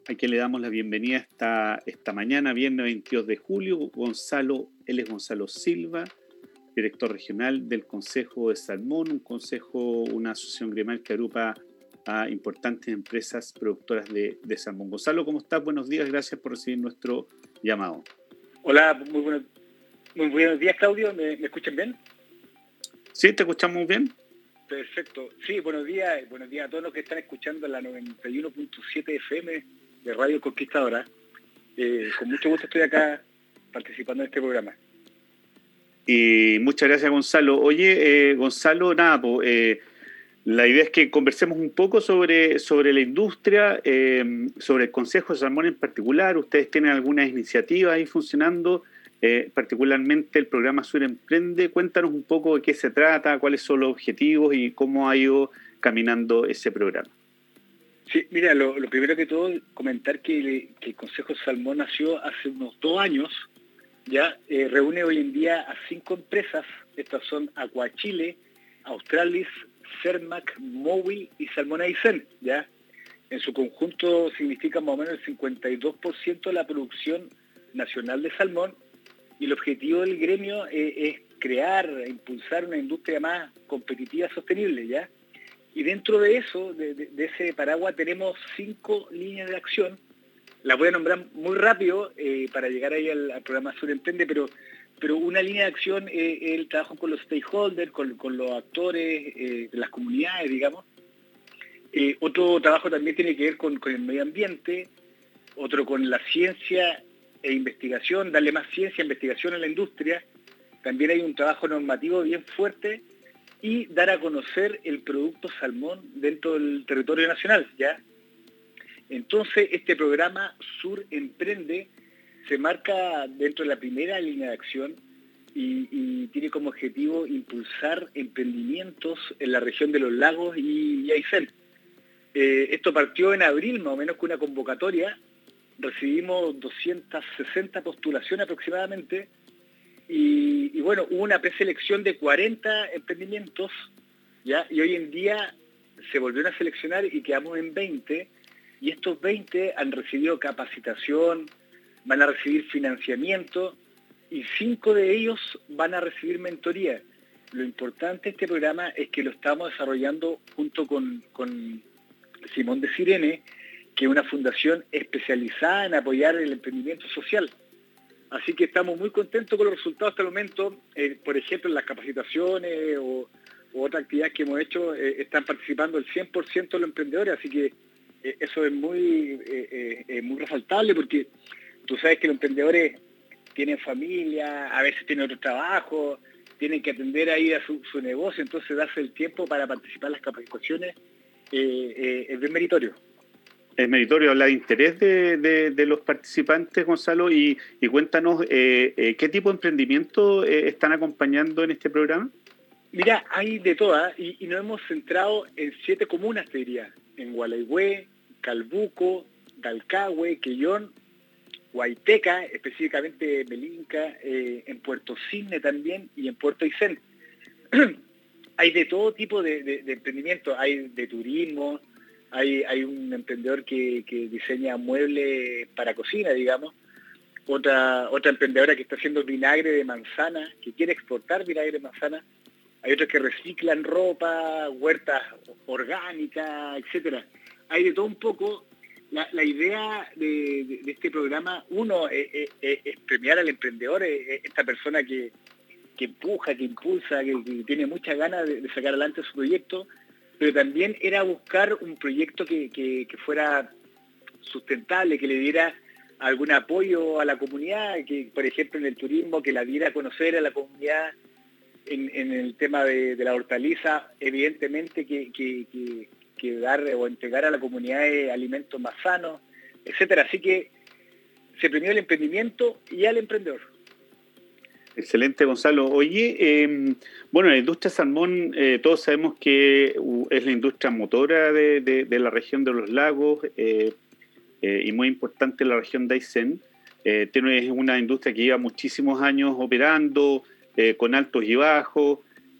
a quien le damos la bienvenida esta mañana, viernes 22 de julio. Él es Gonzalo Silva, director regional del Consejo de Salmón, una asociación gremial que agrupa a importantes empresas productoras de salmón. Gonzalo, ¿cómo estás? Buenos días, gracias por recibir nuestro llamado. Hola, muy buenos días, Claudio. ¿Me escuchan bien? Sí, te escuchamos bien. Perfecto. Sí, buenos días a todos los que están escuchando la 91.7 FM de Radio Conquistadora. Con mucho gusto estoy acá participando en este programa. Y muchas gracias, Gonzalo. Oye, Gonzalo, la idea es que conversemos un poco sobre la industria, sobre el Consejo de Salmón en particular. Ustedes tienen algunas iniciativas ahí funcionando, particularmente el programa Sur Emprende. Cuéntanos un poco de qué se trata, cuáles son los objetivos y cómo ha ido caminando ese programa. Sí, mira, lo primero que todo, comentar que el Consejo de Salmón nació hace unos 2 años, ya reúne hoy en día a 5 empresas. Estas son Aquachile, Australis, Cermac, Mowi y Salmón Aysén, ¿ya? En su conjunto significa más o menos el 52% de la producción nacional de salmón, y el objetivo del gremio es crear, impulsar una industria más competitiva y sostenible, ¿ya? Y dentro de eso, de ese paraguas, tenemos 5 líneas de acción. Las voy a nombrar muy rápido para llegar ahí al programa Sur Emprende, pero una línea de acción es el trabajo con los stakeholders, con los actores de las comunidades, digamos. Otro trabajo también tiene que ver con el medio ambiente, otro con la ciencia e investigación, darle más ciencia e investigación a la industria. También hay un trabajo normativo bien fuerte y dar a conocer el producto salmón dentro del territorio nacional, ¿ya? Entonces, este programa Sur Emprende se marca dentro de la primera línea de acción y tiene como objetivo impulsar emprendimientos en la región de los lagos y Aysén. Esto partió en abril, más o menos, con una convocatoria. Recibimos 260 postulaciones aproximadamente y bueno, hubo una preselección de 40 emprendimientos, ¿ya? Y hoy en día se volvieron a seleccionar y quedamos en 20, y estos 20 han recibido capacitación, van a recibir financiamiento y 5 de ellos van a recibir mentoría. Lo importante de este programa es que lo estamos desarrollando junto con Simón de Sirene, que es una fundación especializada en apoyar el emprendimiento social. Así que estamos muy contentos con los resultados hasta el momento. Por ejemplo, en las capacitaciones o otras actividades que hemos hecho, están participando el 100% de los emprendedores, así que eso es muy resaltable, porque tú sabes que los emprendedores tienen familia, a veces tienen otro trabajo, tienen que atender ahí a su negocio, entonces darse el tiempo para participar en las capacitaciones es bien meritorio. Es meritorio hablar de interés de los participantes, Gonzalo, y cuéntanos qué tipo de emprendimiento están acompañando en este programa. Mira, hay de todas y nos hemos centrado en 7 comunas, te diría, en Gualeguay, Calbuco, Dalcahue, Quellón, Huayteca, específicamente Melinca, en Puerto Cisne también y en Puerto Aysén. Hay de todo tipo de emprendimientos, hay de turismo, hay un emprendedor que diseña muebles para cocina, digamos, otra emprendedora que está haciendo vinagre de manzana, que quiere exportar vinagre de manzana, hay otros que reciclan ropa, huertas orgánicas, etcétera. Hay de todo un poco. La idea de este programa, uno, es premiar al emprendedor, esta persona que empuja, que impulsa, que tiene muchas ganas de sacar adelante su proyecto, pero también era buscar un proyecto que fuera sustentable, que le diera algún apoyo a la comunidad, que por ejemplo en el turismo, que la diera a conocer a la comunidad, en el tema de la hortaliza, evidentemente que dar o entregar a la comunidad alimentos más sanos, etcétera. Así que se premió el emprendimiento y al emprendedor. Excelente, Gonzalo. Oye, bueno, la industria salmón, todos sabemos que es la industria motora de la región de los lagos y muy importante en la región de Aysén. Es una industria que lleva muchísimos años operando, con altos y bajos,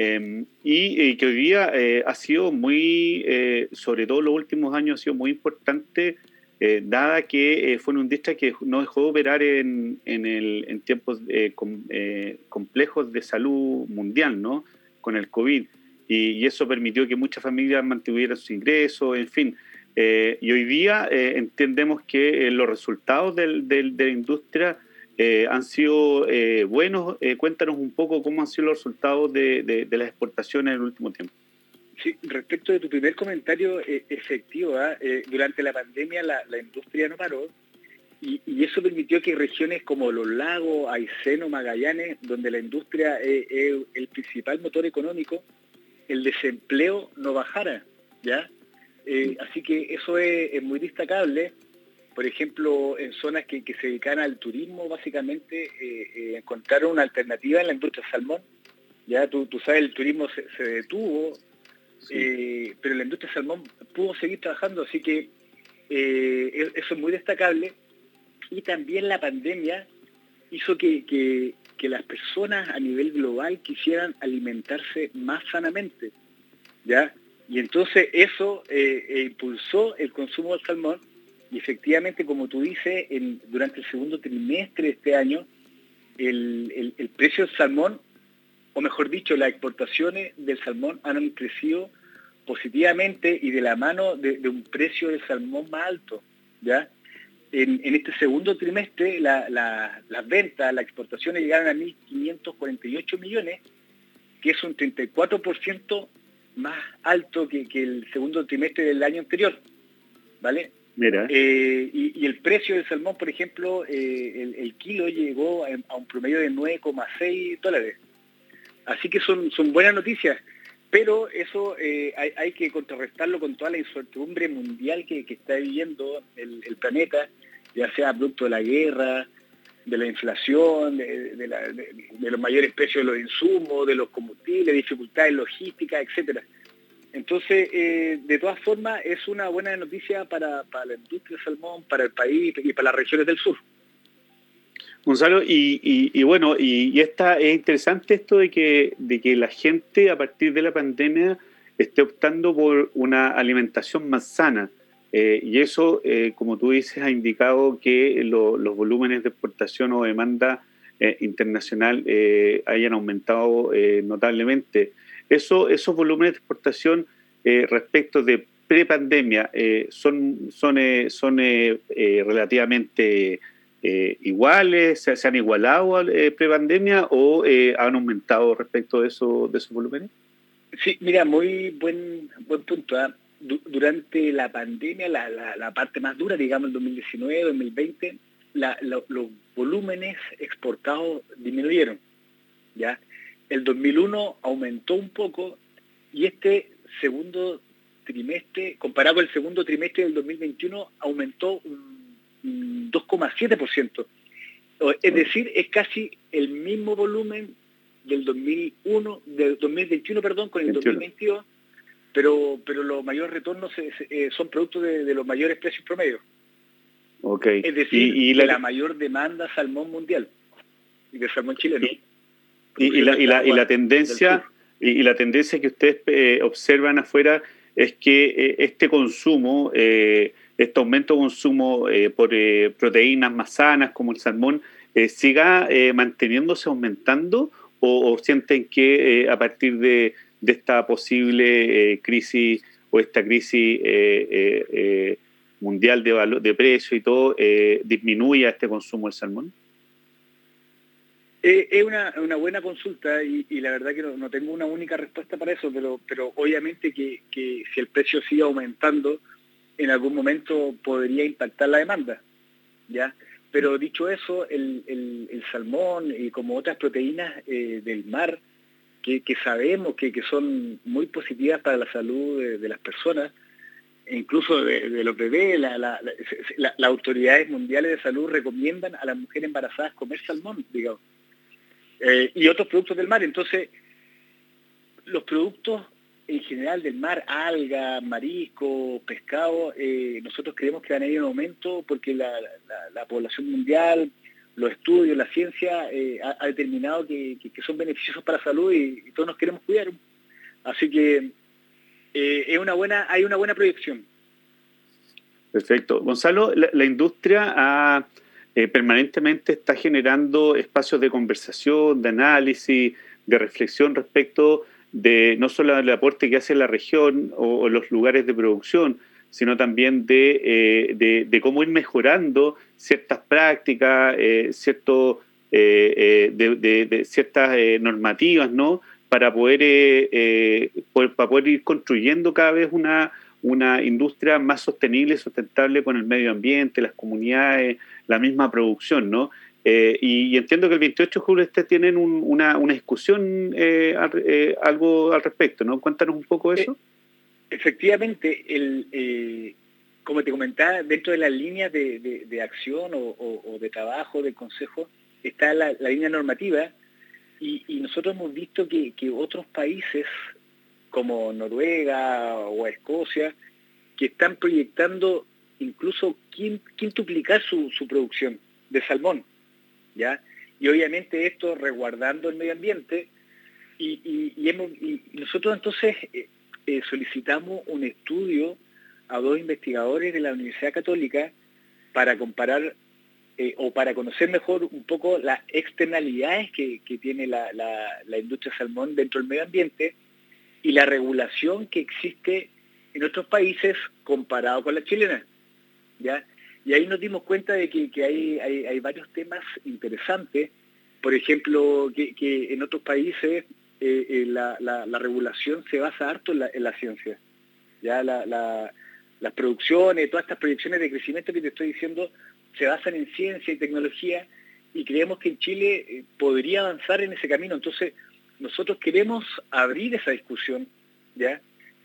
y que hoy día ha sido muy, sobre todo los últimos años, ha sido muy importante dada que fue una industria que no dejó de operar en tiempos complejos de salud mundial, ¿no? Con el COVID. Y eso permitió que muchas familias mantuvieran sus ingresos, en fin. Y hoy día entendemos que los resultados de la industria han sido buenos. Cuéntanos un poco cómo han sido los resultados de las exportaciones en el último tiempo. Sí, respecto de tu primer comentario, efectivo, durante la pandemia la industria no paró y eso permitió que regiones como Los Lagos, Aysén, Magallanes, donde la industria es el principal motor económico, el desempleo no bajara, ¿ya? Así que eso es muy destacable. Por ejemplo, en zonas que se dedican al turismo, básicamente encontraron una alternativa en la industria del salmón. Ya tú sabes, el turismo se detuvo, sí. Pero la industria del salmón pudo seguir trabajando, así que eso es muy destacable. Y también la pandemia hizo que las personas a nivel global quisieran alimentarse más sanamente, ¿ya? Y entonces eso impulsó el consumo del salmón y efectivamente, como tú dices, durante el segundo trimestre de este año, el precio del salmón, o mejor dicho, las exportaciones del salmón han crecido positivamente y de la mano de un precio del salmón más alto, ¿ya? En este segundo trimestre las ventas, las exportaciones llegaron a 1.548 millones, que es un 34% más alto que el segundo trimestre del año anterior, ¿vale? Mira. Y el precio del salmón, por ejemplo, el kilo llegó a un promedio de $9,6. Así que son buenas noticias, pero eso hay que contrarrestarlo con toda la incertidumbre mundial que está viviendo el planeta, ya sea producto de la guerra, de la inflación, de los mayores precios de los insumos, de los combustibles, dificultades logísticas, etcétera. Entonces, de todas formas, es una buena noticia para la industria del salmón, para el país y para las regiones del sur. Gonzalo, y bueno, y es interesante esto de que la gente a partir de la pandemia esté optando por una alimentación más sana. Y eso, como tú dices, ha indicado que los volúmenes de exportación o demanda internacional hayan aumentado notablemente. Esos volúmenes de exportación respecto de prepandemia son relativamente iguales, se han igualado prepandemia o han aumentado respecto de esos volúmenes? Sí, mira, muy buen punto. Durante la pandemia, la parte más dura, digamos, el 2019, 2020, los volúmenes exportados disminuyeron, ¿ya? El 2001 aumentó un poco y este segundo trimestre, comparado con el segundo trimestre del 2021, aumentó un 2,7%. Es decir, es casi el mismo volumen del 2021, con el 2022, pero los mayores retornos son producto de los mayores precios promedios. Okay. Es decir, la mayor demanda salmón mundial y de salmón chileno. Y la tendencia que ustedes observan afuera es que este consumo, este aumento de consumo por proteínas más sanas como el salmón, siga manteniéndose, aumentando, o sienten que a partir de esta posible crisis o esta crisis mundial de precio y todo, disminuya este consumo del salmón? Es una buena consulta y la verdad que no tengo una única respuesta para eso, pero obviamente que si el precio sigue aumentando, en algún momento podría impactar la demanda, ¿ya? Pero dicho eso, el salmón y como otras proteínas del mar, que sabemos que son muy positivas para la salud de las personas, e incluso de los bebés, las autoridades mundiales de salud recomiendan a las mujeres embarazadas comer salmón, digamos. Y otros productos del mar. Entonces, los productos en general del mar, alga, marisco, pescado, nosotros creemos que van a ir en aumento porque la población mundial, los estudios, la ciencia ha determinado que son beneficiosos para la salud y todos nos queremos cuidar. Así que hay una buena proyección. Perfecto. Gonzalo, la industria permanentemente está generando espacios de conversación, de análisis, de reflexión respecto de no solo el aporte que hace la región o los lugares de producción, sino también de cómo ir mejorando ciertas prácticas, de ciertas normativas, ¿no? Para poder ir construyendo cada vez una industria más sostenible y sustentable con el medio ambiente, las comunidades, la misma producción, ¿no? Y entiendo que el 28 de julio tienen una discusión algo al respecto, ¿no? Cuéntanos un poco de eso. Efectivamente, como te comentaba, dentro de las líneas de acción o de trabajo del Consejo está la línea normativa y nosotros hemos visto que otros países como Noruega o Escocia, que están proyectando incluso quintuplicar su producción de salmón, ¿ya? Y obviamente esto resguardando el medio ambiente, y nosotros entonces solicitamos un estudio a 2 investigadores de la Universidad Católica para comparar o para conocer mejor un poco las externalidades que tiene la industria salmón dentro del medio ambiente y la regulación que existe en otros países comparado con la chilena, ¿ya? Y ahí nos dimos cuenta de que hay varios temas interesantes, por ejemplo, que en otros países la regulación se basa harto en la ciencia, ¿ya? Las producciones, todas estas proyecciones de crecimiento que te estoy diciendo, se basan en ciencia y tecnología, y creemos que en Chile podría avanzar en ese camino. Entonces, nosotros queremos abrir esa discusión, ¿ya?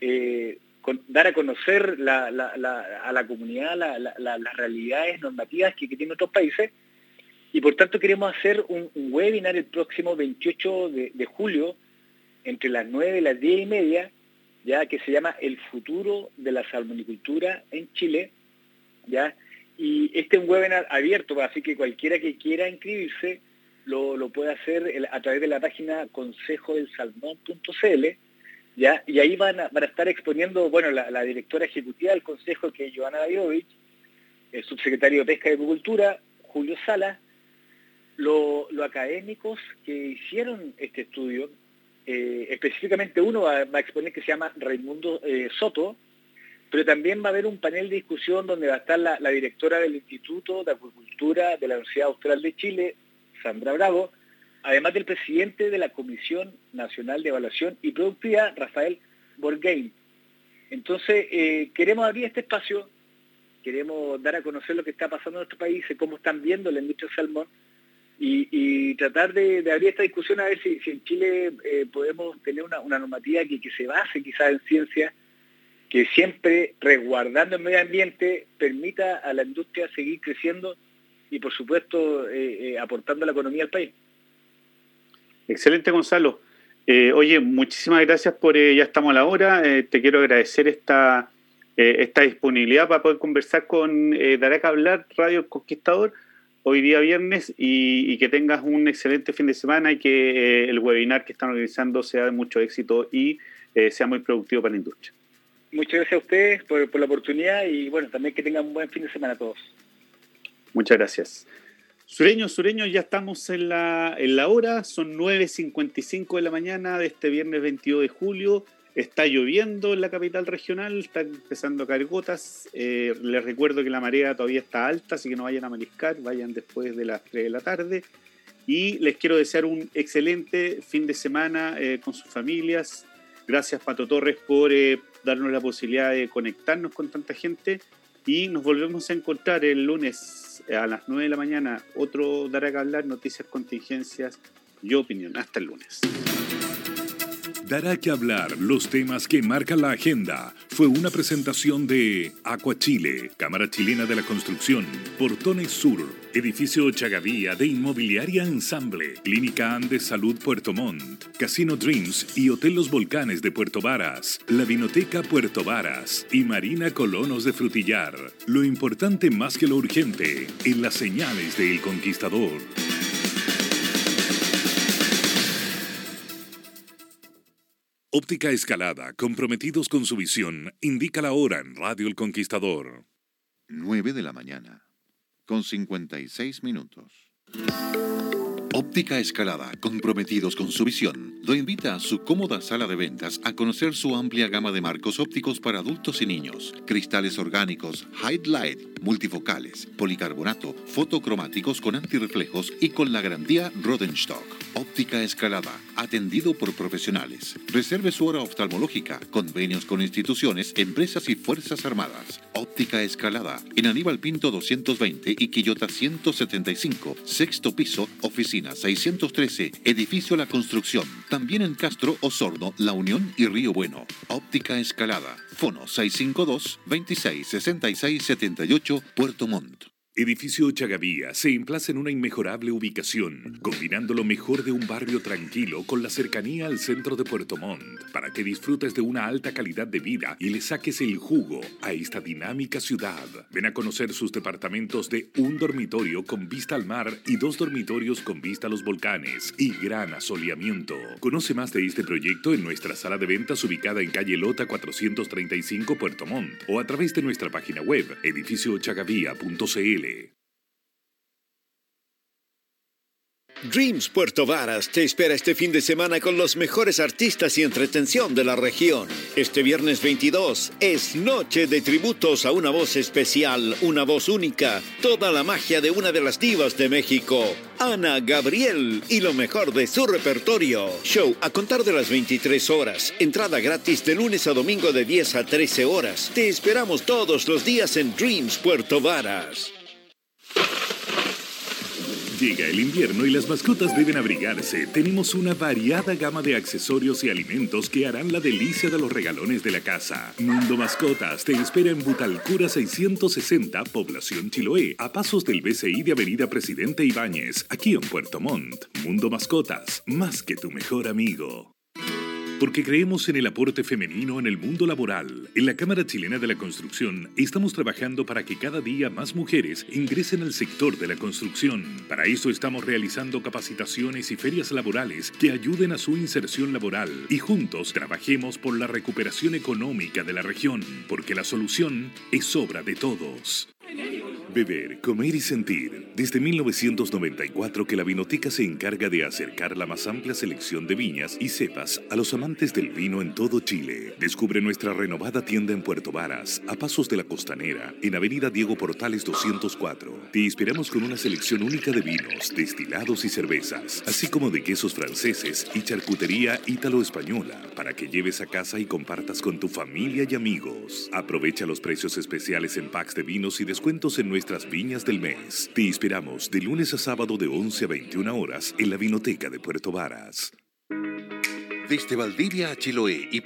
Dar a conocer a la comunidad las realidades normativas que tienen otros países, y por tanto queremos hacer un webinar el próximo 28 de julio, entre las 9 y las 10:30, ya, que se llama El futuro de la salmonicultura en Chile, ¿ya? Y este es un webinar abierto, así que cualquiera que quiera inscribirse lo puede hacer a través de la página consejodelsalmón.cl, ¿ya? Y ahí van a estar exponiendo, bueno, la directora ejecutiva del Consejo, que es Joana Davidovich, el subsecretario de Pesca y Acuicultura, Julio Salas, los académicos que hicieron este estudio, específicamente uno va a exponer, que se llama Raimundo Soto, pero también va a haber un panel de discusión donde va a estar la directora del Instituto de Acuicultura de la Universidad Austral de Chile, Sandra Bravo, además del presidente de la Comisión Nacional de Evaluación y Productividad, Rafael Borghein. Entonces, queremos abrir este espacio, queremos dar a conocer lo que está pasando en nuestro país, cómo están viendo la industria del salmón, y tratar de abrir esta discusión a ver si en Chile podemos tener una normativa que se base quizás en ciencia, que siempre, resguardando el medio ambiente, permita a la industria seguir creciendo y, por supuesto, aportando a la economía del país. Excelente, Gonzalo. Oye, muchísimas gracias ya estamos a la hora. Te quiero agradecer esta disponibilidad para poder conversar con Dará que Hablar, Radio El Conquistador, hoy día viernes, y que tengas un excelente fin de semana, y que el webinar que están organizando sea de mucho éxito y sea muy productivo para la industria. Muchas gracias a ustedes por la oportunidad, y bueno, también que tengan un buen fin de semana a todos. Muchas gracias. Sureños, ya estamos en la hora, son 9:55 de la mañana de este viernes 22 de julio. Está lloviendo en la capital regional, está empezando a caer gotas. Les recuerdo que la marea todavía está alta, así que no vayan a mariscar, vayan después de las 3 de la tarde. Y les quiero desear un excelente fin de semana con sus familias. Gracias, Pato Torres, por darnos la posibilidad de conectarnos con tanta gente. Y nos volvemos a encontrar el lunes a las 9 de la mañana. Otro Dará que Hablar, noticias, contingencias y opinión. Hasta el lunes. Dará que Hablar, los temas que marcan la agenda. Fue una presentación de Aquachile, Cámara Chilena de la Construcción, Portones Sur, Edificio Chagavía de Inmobiliaria Ensamble, Clínica Andes Salud Puerto Montt, Casino Dreams y Hotel Los Volcanes de Puerto Varas, la Vinoteca Puerto Varas y Marina Colonos de Frutillar. Lo importante más que lo urgente, en las señales de El Conquistador. Óptica Escalada, comprometidos con su visión, indica la hora en Radio El Conquistador. 9 de la mañana, con 56 minutos. Óptica Escalada, comprometidos con su visión, lo invita a su cómoda sala de ventas a conocer su amplia gama de marcos ópticos para adultos y niños, cristales orgánicos, High Light, multifocales, policarbonato, fotocromáticos con antirreflejos y con la garantía Rodenstock. Óptica Escalada, atendido por profesionales. Reserve su hora oftalmológica, convenios con instituciones, empresas y fuerzas armadas. Óptica Escalada, en Aníbal Pinto 220 y Quillota 175, sexto piso, oficina 613, edificio La Construcción. También en Castro, Osorno, La Unión y Río Bueno. Óptica Escalada, fono 652-266678, Puerto Montt. Edificio Chagavía se emplaza en una inmejorable ubicación, combinando lo mejor de un barrio tranquilo con la cercanía al centro de Puerto Montt, para que disfrutes de una alta calidad de vida y le saques el jugo a esta dinámica ciudad. Ven a conocer sus departamentos de un dormitorio con vista al mar y 2 dormitorios con vista a los volcanes y gran asoleamiento. Conoce más de este proyecto en nuestra sala de ventas ubicada en calle Lota 435 Puerto Montt o a través de nuestra página web edificiochagavía.cl. Dreams Puerto Varas te espera este fin de semana con los mejores artistas y entretención de la región. Este viernes 22 es noche de tributos a una voz especial, una voz única, toda la magia de una de las divas de México, Ana Gabriel, y lo mejor de su repertorio. Show a contar de las 23 horas, entrada gratis de lunes a domingo de 10 a 13 horas. Te esperamos todos los días en Dreams Puerto Varas. Llega el invierno y las mascotas deben abrigarse. Tenemos una variada gama de accesorios y alimentos que harán la delicia de los regalones de la casa. Mundo Mascotas te espera en Butalcura 660, Población Chiloé, a pasos del BCI de Avenida Presidente Ibáñez, aquí en Puerto Montt. Mundo Mascotas, más que tu mejor amigo. Porque creemos en el aporte femenino en el mundo laboral. En la Cámara Chilena de la Construcción estamos trabajando para que cada día más mujeres ingresen al sector de la construcción. Para eso estamos realizando capacitaciones y ferias laborales que ayuden a su inserción laboral y juntos trabajemos por la recuperación económica de la región, porque la solución es obra de todos. Beber, comer y sentir. Desde 1994 que la Vinoteca se encarga de acercar la más amplia selección de viñas y cepas a los amantes del vino en todo Chile. Descubre nuestra renovada tienda en Puerto Varas, a pasos de la Costanera, en Avenida Diego Portales 204. Te esperamos con una selección única de vinos, destilados y cervezas, así como de quesos franceses y charcutería ítalo-española, para que lleves a casa y compartas con tu familia y amigos. Aprovecha los precios especiales en packs de vinos y descuentos en nuestras viñas del mes. Te esperamos de lunes a sábado de 11 a 21 horas en la Vinoteca de Puerto Varas. Desde Valdivia a Chiloé y